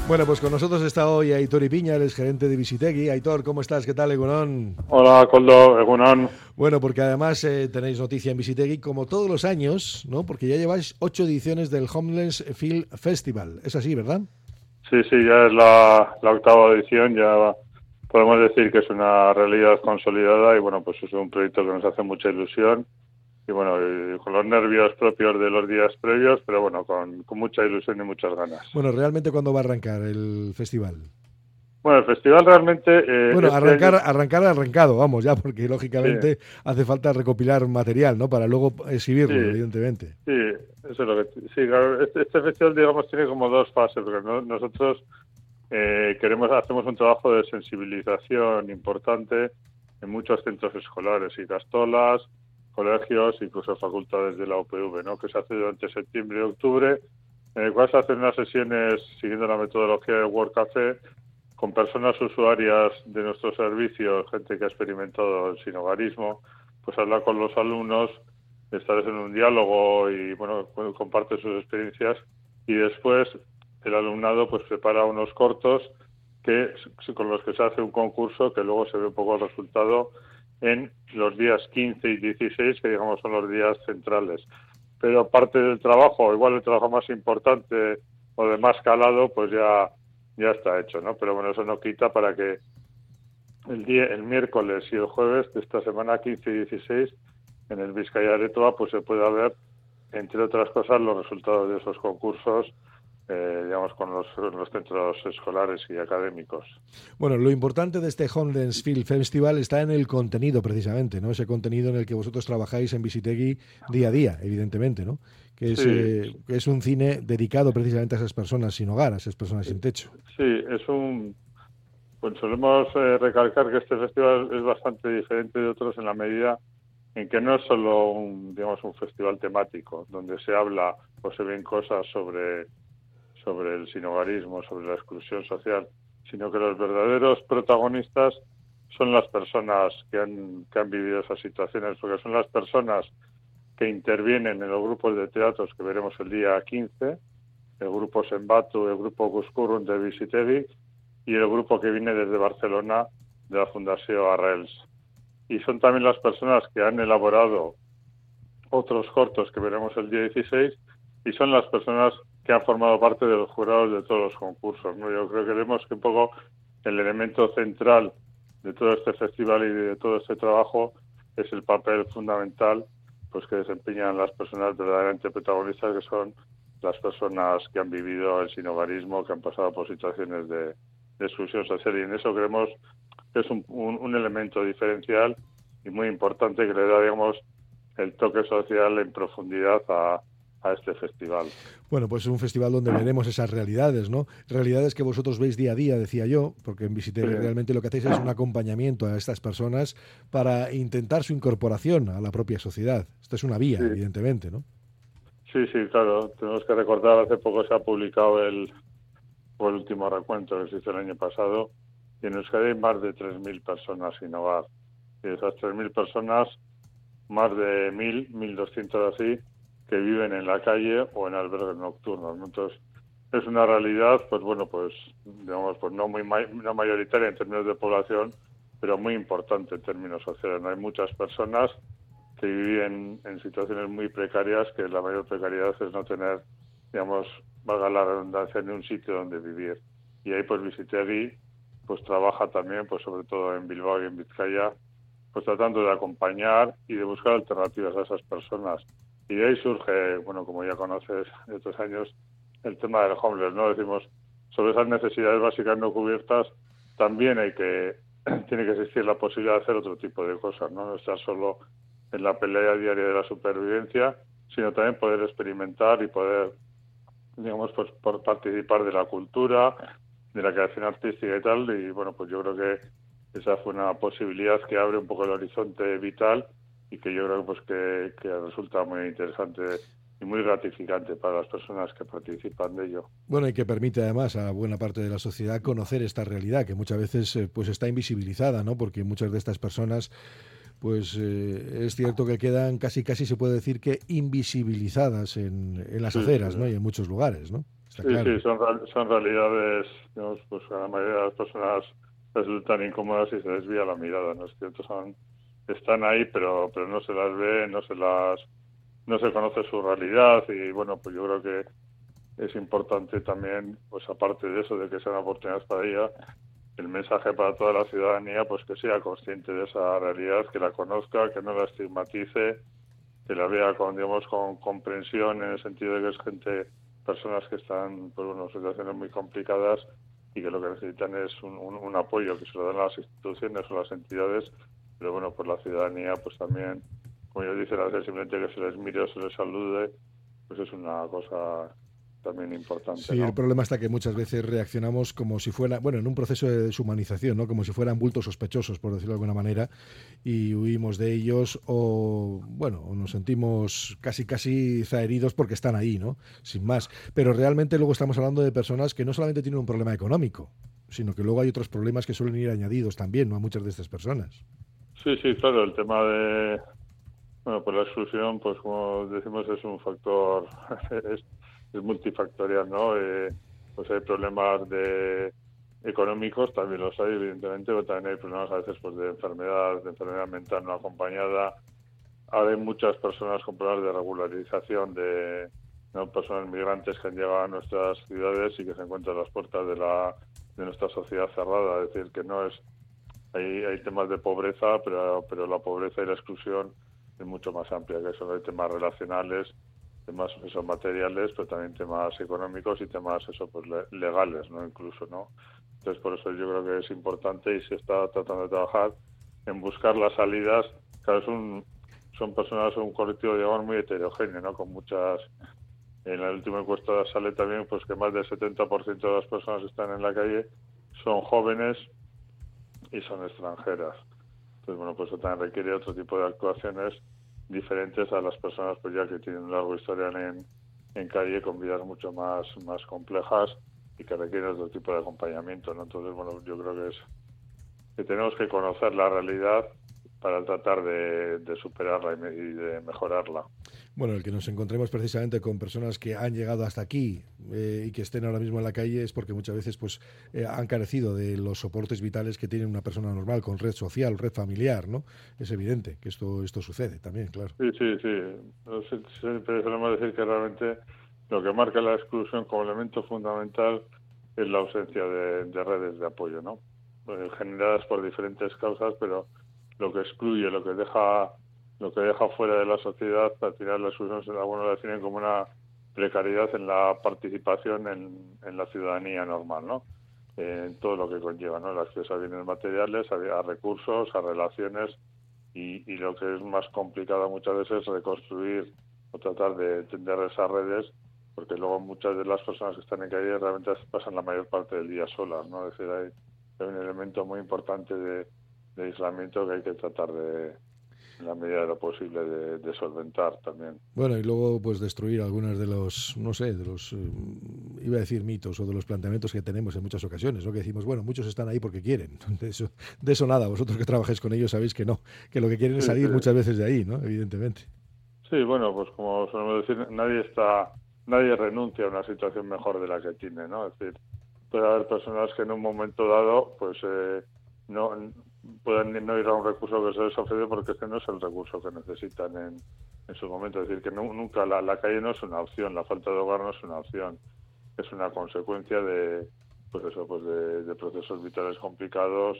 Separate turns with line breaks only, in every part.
Bueno, pues con nosotros está hoy Aitor Ipiña, el gerente de Visitegui. Aitor, ¿cómo estás? ¿Qué tal, Egunon?
Hola, Koldo, Egunon.
Bueno, porque además tenéis noticia en Visitegui, como todos los años, ¿no? Porque ya lleváis 8 ediciones del Homeless Film Festival. Es así, ¿verdad?
Sí, ya es la octava edición, ya podemos decir que es una realidad consolidada y bueno, pues es un proyecto que nos hace mucha ilusión y bueno, y con los nervios propios de los días previos, pero bueno, con mucha ilusión y muchas ganas.
Bueno, ¿realmente cuándo va a arrancar el festival?
Bueno, el festival realmente
Bueno,
este año,
arrancado, vamos ya, porque
sí,
lógicamente hace falta recopilar material, ¿no? Para luego exhibirlo,
sí,
evidentemente.
sí, eso es lo que, sí, claro, este festival digamos tiene como dos fases, porque nosotros hacemos un trabajo de sensibilización importante en muchos centros escolares y castolas, colegios, incluso facultades de la UPV, ¿no? Que se hace durante septiembre y octubre, en el cual se hacen unas sesiones siguiendo la metodología de World Café con personas usuarias de nuestros servicios, gente que ha experimentado el sinhogarismo, pues habla con los alumnos, establecen un diálogo y bueno, comparte sus experiencias y después el alumnado pues prepara unos cortos con los que se hace un concurso que luego se ve un poco el resultado en los días 15 y 16, que digamos son los días centrales. Pero parte del trabajo, igual el trabajo más importante o de más calado, pues ya está hecho, ¿no? Pero bueno, eso no quita para que el miércoles y el jueves de esta semana 15 y 16 en el Bizkaia Aretoa pues se pueda ver, entre otras cosas, los resultados de esos concursos, digamos, con los centros escolares y académicos.
Bueno, lo importante de este Homeless Film Festival está en el contenido, precisamente, ¿no? Ese contenido en el que vosotros trabajáis en Visitegui día a día, evidentemente, ¿no? Que es un cine dedicado precisamente a esas personas sin hogar, a esas personas sin techo.
Sí, pues solemos recalcar que este festival es bastante diferente de otros en la medida en que no es solo digamos, un festival temático, donde se habla o se ven cosas sobre el sinhogarismo, sobre la exclusión social, sino que los verdaderos protagonistas son las personas que han vivido esas situaciones, porque son las personas que intervienen en los grupos de teatros que veremos el día 15, el grupo Sembatu, el grupo Cuscurrun de Visitegui y el grupo que viene desde Barcelona de la Fundació Arrels. Y son también las personas que han elaborado otros cortos que veremos el día 16 y son las personas que han formado parte de los jurados de todos los concursos, ¿no? Yo creo que vemos que un poco el elemento central de todo este festival y de todo este trabajo es el papel fundamental pues que desempeñan las personas verdaderamente protagonistas, que son las personas que han vivido el sinhogarismo, que han pasado por situaciones de exclusión social, y en eso creemos que es un elemento diferencial y muy importante que le da, digamos, el toque social en profundidad a este festival.
Bueno, pues es un festival donde veremos esas realidades, ¿no? Realidades que vosotros veis día a día, decía yo, porque en Visitegui realmente lo que hacéis es un acompañamiento a estas personas para intentar su incorporación a la propia sociedad. Esto es una vía, evidentemente, ¿no?
Sí, claro. Tenemos que recordar, hace poco se ha publicado el último recuento que se hizo el año pasado, y en Euskadi hay más de 3.000 personas sin hogar. Y de esas 3.000 personas, más de 1.200 así, que viven en la calle o en albergues nocturnos, ¿no? Entonces, es una realidad, pues bueno, pues digamos, pues no mayoritaria en términos de población, pero muy importante en términos sociales, ¿no? Hay muchas personas que viven en situaciones muy precarias, que la mayor precariedad es no tener, digamos, valga la redundancia, ni un sitio donde vivir. Y ahí pues Visitegui pues trabaja también, pues sobre todo en Bilbao y en Vizcaya, pues tratando de acompañar y de buscar alternativas a esas personas. Y de ahí surge, bueno, como ya conoces de otros años, el tema del homeless, ¿no? Decimos, sobre esas necesidades básicas no cubiertas, también tiene que existir la posibilidad de hacer otro tipo de cosas, ¿no? No estar solo en la pelea diaria de la supervivencia, sino también poder experimentar y poder, digamos, pues por participar de la cultura, de la creación artística y tal. Y bueno, pues yo creo que esa fue una posibilidad que abre un poco el horizonte vital y que yo creo pues que resulta muy interesante y muy gratificante para las personas que participan de ello.
Bueno, y que permite además a buena parte de la sociedad conocer esta realidad que muchas veces pues está invisibilizada, ¿no? Porque muchas de estas personas pues es cierto que quedan casi se puede decir que invisibilizadas en las aceras, ¿no? Y en muchos lugares, ¿no? Está
Sí,
claro.
sí, son realidades, digamos, pues a la mayoría de las personas resultan incómodas y se desvía la mirada, ¿no? Es cierto, están ahí, pero no se las ve, no se conoce su realidad y bueno, pues yo creo que es importante también, pues aparte de eso, de que sean oportunidades para ella, el mensaje para toda la ciudadanía, pues que sea consciente de esa realidad, que la conozca, que no la estigmatice, que la vea con, digamos, con comprensión en el sentido de que es gente, personas que están por unas situaciones muy complicadas y que lo que necesitan es un apoyo que se lo dan las instituciones o las entidades, pero bueno, pues la ciudadanía, pues también, como yo dice, simplemente que se les mire o se les salude, pues es una cosa también importante,
Sí, el
¿no?
problema está que muchas veces reaccionamos como si fuera, bueno, en un proceso de deshumanización, ¿no? Como si fueran bultos sospechosos, por decirlo de alguna manera, y huimos de ellos o, bueno, o nos sentimos casi zaheridos porque están ahí, ¿no? Sin más. Pero realmente luego estamos hablando de personas que no solamente tienen un problema económico, sino que luego hay otros problemas que suelen ir añadidos también, ¿no? A muchas de estas personas.
Sí, sí, claro, el tema de, bueno, pues la exclusión, pues como decimos, es un factor, es, es multifactorial, ¿no? Pues hay problemas económicos, también los hay, evidentemente, pero también hay problemas a veces pues de enfermedad mental no acompañada. Ahora hay muchas personas con problemas de regularización de, ¿no? Personas migrantes que han llegado a nuestras ciudades y que se encuentran a las puertas de nuestra sociedad cerrada, es decir, que no es hay temas de pobreza, pero la pobreza y la exclusión es mucho más amplia que eso. Hay temas relacionales, temas eso, materiales, pero también temas económicos y temas eso pues legales, ¿no? Incluso, ¿no? Entonces, por eso yo creo que es importante y se está tratando de trabajar en buscar las salidas. Claro, son personas, un colectivo, digamos, muy heterogéneo, ¿no? Con muchas... En la última encuesta sale también pues que más del 70% de las personas que están en la calle son jóvenes y son extranjeras. Entonces, bueno, pues eso también requiere otro tipo de actuaciones diferentes a las personas pues ya que tienen un largo historial en calle con vidas mucho más complejas y que requieren otro tipo de acompañamiento, ¿no? Entonces, bueno, yo creo que tenemos que conocer la realidad para tratar de superarla y de mejorarla.
Bueno, el que nos encontremos precisamente con personas que han llegado hasta aquí y que estén ahora mismo en la calle es porque muchas veces pues han carecido de los soportes vitales que tiene una persona normal con red social, red familiar, ¿no? Es evidente que esto sucede también, claro.
Sí, sí, sí. Siempre solemos decir que realmente lo que marca la exclusión como elemento fundamental es la ausencia de redes de apoyo, ¿no? Generadas por diferentes causas, pero lo que excluye, lo que deja fuera de la sociedad, al final la exclusión algunos la definen como una precariedad en la participación en la ciudadanía normal, ¿no? En todo lo que conlleva, ¿no? El acceso a bienes materiales, a recursos, a relaciones y lo que es más complicado muchas veces es reconstruir o tratar de tender esas redes, porque luego muchas de las personas que están en calle realmente pasan la mayor parte del día solas, ¿no? Es decir, hay un elemento muy importante de aislamiento que hay que tratar en la medida de lo posible, de solventar también.
Bueno, y luego pues destruir algunas de los, no sé, de los, iba a decir mitos o de los planteamientos que tenemos en muchas ocasiones, ¿no? Que decimos, bueno, muchos están ahí porque quieren. De eso nada, vosotros que trabajáis con ellos sabéis que no, que lo que quieren es
Sí,
salir
sí.
muchas veces de ahí, ¿no? Evidentemente.
Sí, bueno, pues como solemos decir, nadie renuncia a una situación mejor de la que tiene, ¿no? Es decir, puede haber personas que en un momento dado, pues no pueden no ir a un recurso que se les ofrece porque ese no es el recurso que necesitan en su momento. Es decir, que nunca la calle no es una opción, la falta de hogar no es una opción, es una consecuencia de, pues eso, pues de procesos vitales complicados,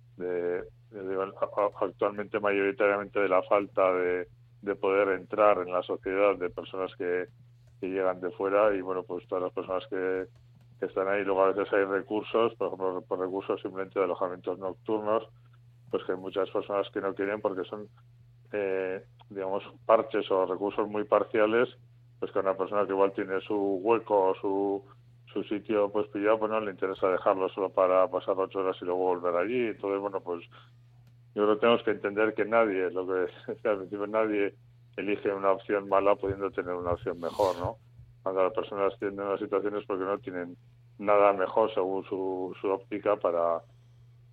actualmente mayoritariamente de la falta de poder entrar en la sociedad de personas que llegan de fuera y bueno, pues todas las personas que están ahí. Luego a veces hay recursos, por ejemplo, por recursos simplemente de alojamientos nocturnos, pues que hay muchas personas que no quieren porque son, digamos, parches o recursos muy parciales, pues que a una persona que igual tiene su hueco o su sitio pues pillado, pues no le interesa dejarlo solo para pasar 8 horas y luego volver allí. Entonces, bueno, pues yo creo que tenemos que entender que nadie, lo que decía al principio, nadie elige una opción mala pudiendo tener una opción mejor, ¿no? Cuando las personas tienen unas situaciones porque no tienen nada mejor según su óptica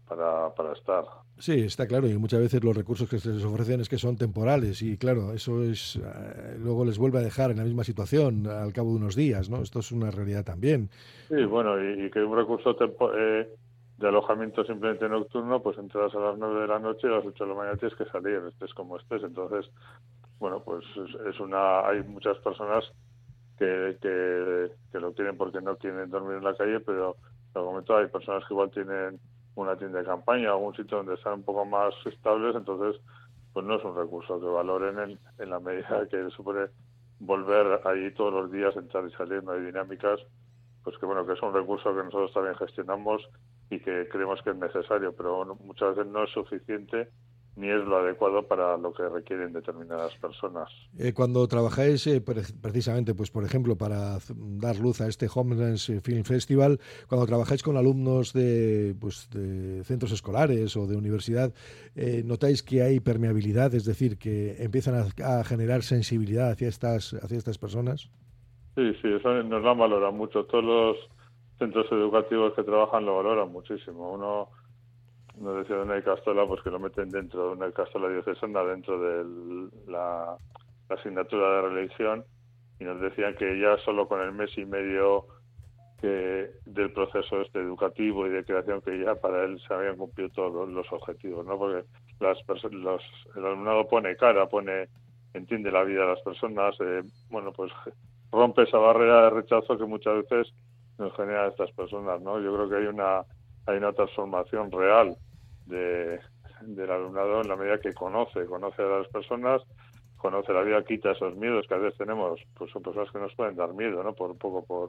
para estar.
Sí, está claro, y muchas veces los recursos que se les ofrecen es que son temporales y claro, eso es luego les vuelve a dejar en la misma situación al cabo de unos días, ¿no? Esto es una realidad también.
Sí, bueno, y que un recurso de alojamiento simplemente nocturno, pues entras a las 9 de la noche y a las 8 de la mañana tienes que salir, estés como estés. Entonces, bueno, pues hay muchas personas que lo tienen porque no quieren dormir en la calle, pero de momento hay personas que igual tienen una tienda de campaña, algún sitio donde están un poco más estables, entonces pues no es un recurso que valoren en la medida que supone volver ahí todos los días, entrar y salir, no hay dinámicas, pues que bueno, que es un recurso que nosotros también gestionamos y que creemos que es necesario, pero bueno, muchas veces no es suficiente ni es lo adecuado para lo que requieren determinadas personas.
Cuando trabajáis precisamente, pues por ejemplo, para dar luz a este Homelands Film Festival, cuando trabajáis con alumnos de centros escolares o de universidad, ¿notáis que hay permeabilidad? Es decir, que empiezan a generar sensibilidad hacia estas personas.
Sí, eso nos lo han valorado mucho. Todos los centros educativos que trabajan lo valoran muchísimo. Uno nos decía de una Icastola, pues que lo meten dentro de una Icastola diocesana, dentro de la asignatura de religión, y nos decían que ya solo con el mes y medio del proceso educativo y de creación, que ya para él se habían cumplido todos los objetivos, ¿no? Porque el alumnado pone cara, entiende la vida de las personas, bueno, pues rompe esa barrera de rechazo que muchas veces nos genera estas personas, ¿no? Yo creo que hay una transformación real del alumnado en la medida que conoce a las personas, conoce la vida, quita esos miedos que a veces tenemos, pues son personas que nos pueden dar miedo, ¿no? Por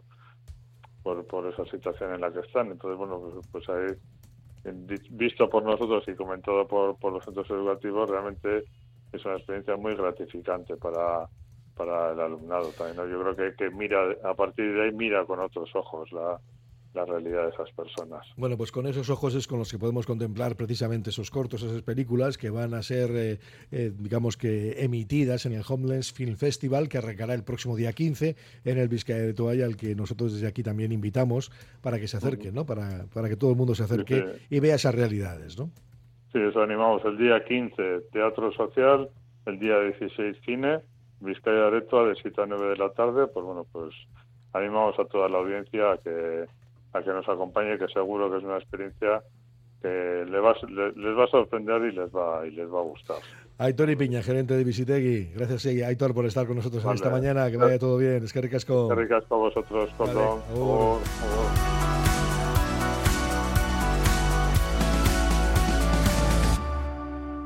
esa situación en la que están. Entonces, bueno, pues ahí, visto por nosotros y comentado por los centros educativos, realmente es una experiencia muy gratificante para el alumnado también, ¿no? Yo creo que mira, a partir de ahí mira con otros ojos la realidad de esas personas.
Bueno, pues con esos ojos es con los que podemos contemplar precisamente esos cortos, esas películas que van a ser, digamos que emitidas en el Homelands Film Festival, que arrancará el próximo día 15 en el Vizcaya de Toalla, al que nosotros desde aquí también invitamos para que se acerquen, ¿no? Para que todo el mundo se acerque y vea esas realidades, ¿no?
Sí, eso animamos. El día 15, teatro social, el día 16, cine, Vizcaya de Aretoa, de 7 a 9 de la tarde. Pues bueno, pues animamos a toda la audiencia a que nos acompañe, que seguro que es una experiencia que les va a sorprender y les va a gustar.
Aitor Ipiña, gerente de Visitegui. Gracias, Aitor, por estar con nosotros esta mañana. Que vaya todo bien. Eskerrik asko.
Eskerrik asko a vosotros, Cordón.
Vale.